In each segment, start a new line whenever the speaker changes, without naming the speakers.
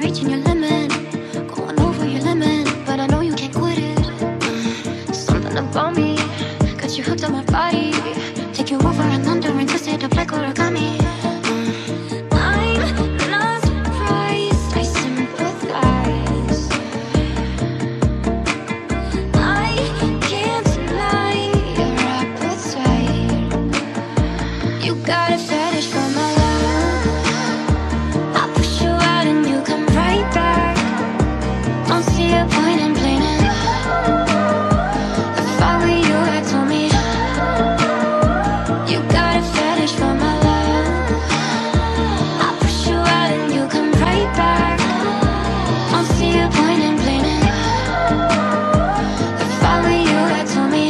reaching your limit, going over your limit, but I know you can't quit it. Something about me got you hooked on my body, take you over and under and twist it up like origami. I'm not surprised, I sympathize. I can't deny your appetite. You got a fetish for my love. I push you out and you come right back. Don't see a point in playing it. If I were you, I'd tell me you got a fetish for my love. I push you out and you come right back. Don't see a point in playing it. If I were you, I'd tell me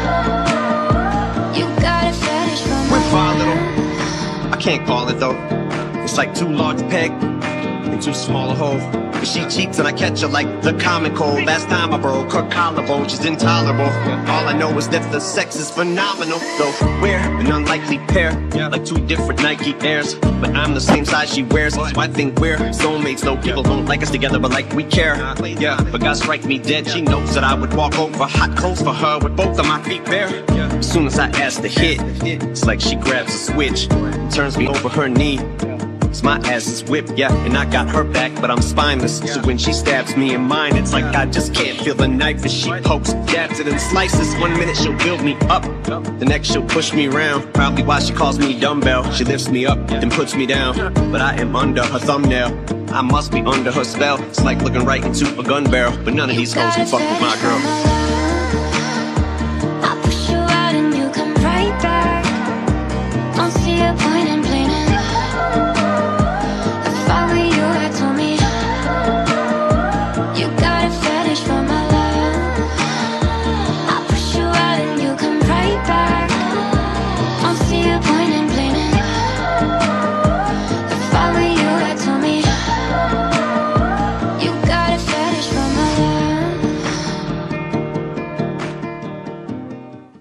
you got a fetish for my
We're fine,
love.
little. I can't call it though. It's like too large a peg and too small a hole. But she cheats and I catch her like the common cold. Last time I broke her collarbone, she's intolerable. All I know is that the sex is phenomenal. Though we're an unlikely pair, like two different Nike Airs. But I'm the same size she wears, so I think we're soulmates. Though people don't like us together, but like we care. Yeah, but God strike me dead. She knows that I would walk over hot coals for her with both of my feet bare. As soon as I ask to hit, it's like she grabs a switch and turns me over her knee. So my ass is whipped, yeah, and I got her back, but I'm spineless. So when she stabs me in mine, it's like I just can't feel the knife as she pokes, dabs it and slices. 1 minute she'll build me up, the next she'll push me around. Probably why she calls me dumbbell. She lifts me up, then puts me down, but I am under her thumbnail. I must be under her spell. It's like looking right into a gun barrel, but none of these hoes can fuck with my girl.